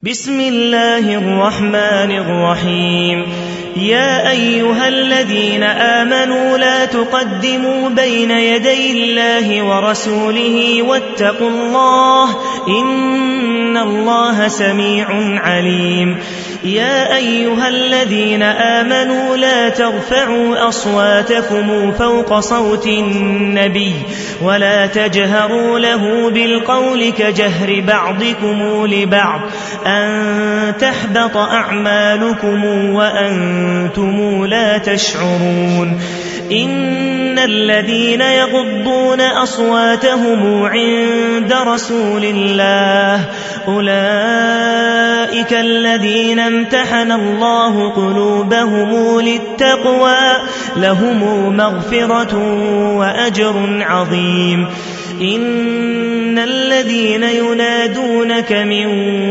بسم الله الرحمن الرحيم. يا أيها الذين آمنوا لا تقدموا بين يدي الله ورسوله واتقوا الله إن الله سميع عليم. يا أيها الذين آمنوا لا ترفعوا أصواتكم فوق صوت النبي ولا تجهروا له بالقول كجهر بعضكم لبعض أن تحبط أعمالكم وأنتم لا تشعرون. إن الذين يغضون أصواتهم عند رسول الله أولئك الذين امتحن الله قلوبهم للتقوى لهم مغفرة وأجر عظيم. إن الذين ينادونك من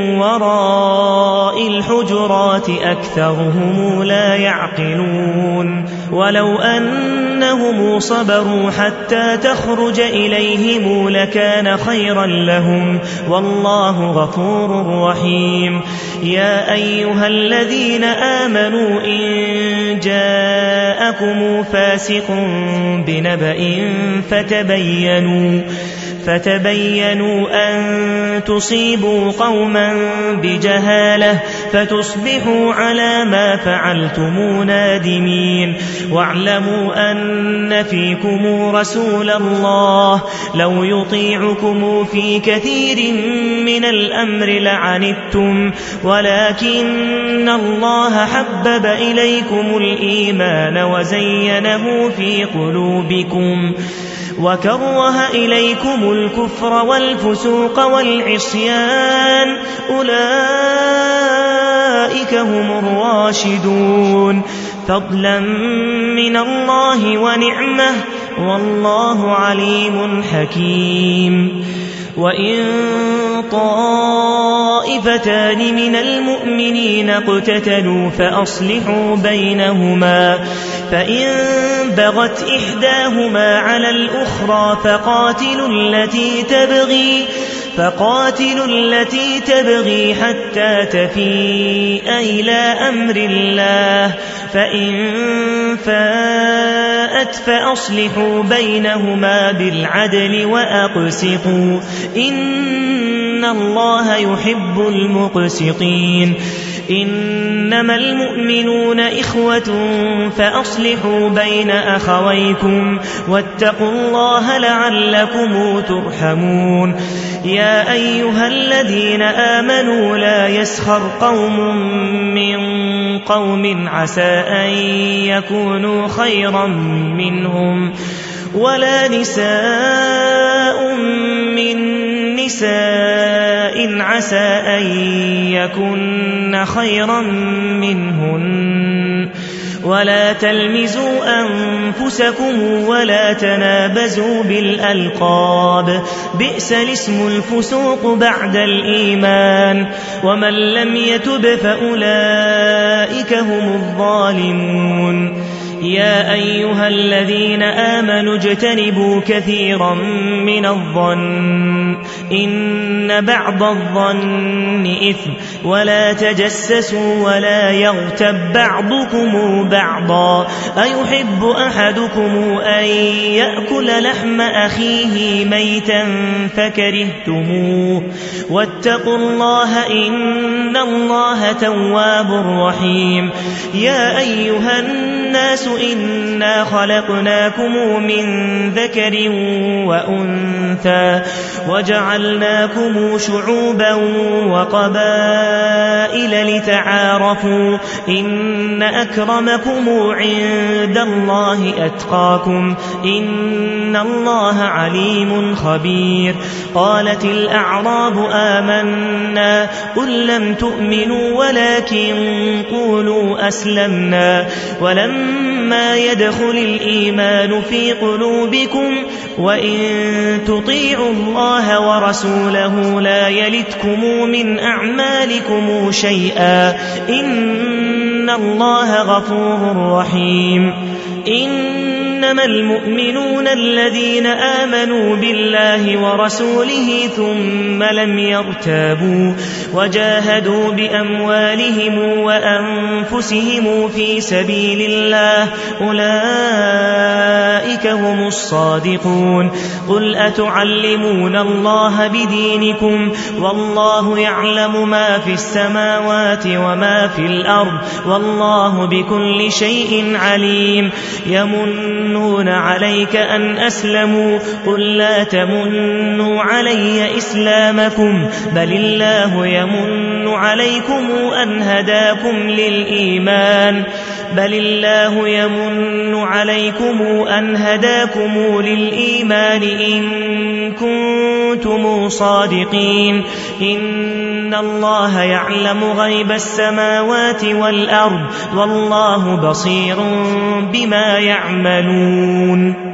وراء الحجرات أكثرهم لا يعقلون. ولو أنهم صبروا حتى تخرج إليهم لكان خيرا لهم والله غفور رحيم. يا أيها الذين آمنوا إن جاءكم فاسق بنبأ فتبينوا أن تصيبوا قوما بجهالة فتصبحوا على ما فعلتم نادمين. واعلموا أن فيكم رسول الله لو يطيعكم في كثير من الأمر لعنتم ولكن الله حبب إليكم الإيمان وزينه في قلوبكم وكره إليكم الكفر والفسوق والعصيان أولئك هم الراشدون فضلا من الله ونعمه والله عليم حكيم. وإن طائفتان من المؤمنين اقتتلوا فأصلحوا بينهما فإن بغت إحداهما على الأخرى فقاتلوا التي تبغي حتى تفيء إلى أمر الله فإن فاءت فأصلحوا بينهما بالعدل وأقسطوا إن الله يحب المقسطين. إنما المؤمنون إخوة فأصلحوا بين أخويكم واتقوا الله لعلكم ترحمون. يا أيها الذين آمنوا لا يسخر قوم من قوم عسى أن يكونوا خيرا منهم ولا نساء من نساء عسى أن يكن خيرا منهن ولا تلمزوا أنفسكم ولا تنابزوا بالألقاب بئس الاسم الفسوق بعد الإيمان ومن لم يتب فأولئك هم الظالمون. يا أيها الذين آمنوا اجتنبوا كثيرا من الظن إن بعض الظن إثم ولا تجسسوا ولا يغتب بعضكم بعضا أيحب أحدكم أن يأكل لحم أخيه ميتا فكرهتموه واتقوا الله إن الله تواب رحيم. يا أيها الناس إنا خلقناكم من ذكر وأنثى وجعلناكم شعوبا وقبائل لتعارفوا إن أكرمكم عند الله أتقاكم إن الله عليم خبير. قالت الأعراب آمنا قل لم تؤمنوا ولكن قولوا أسلمنا ولما يدخل الإيمان في قلوبكم وإن تطيعوا الله ورسوله لا يلتكم من أعمالكم شيئا إن الله غفور رحيم. إن إنما المؤمنون الذين آمنوا بالله ورسوله ثم لم يرتابوا وجاهدوا بأموالهم وأنفسهم في سبيل الله أولئك هم الصادقون قل أتعلمون الله بدينكم والله يعلم ما في السماوات وما في الأرض والله بكل شيء عليم يمنون عليك أن أسلموا قل لا تمنوا علي إسلامكم بل الله يمن عليكم أن هداكم للإيمان إن كنتم صادقين إن الله يعلم غيب السماوات والأرض والله بصير بما يعملون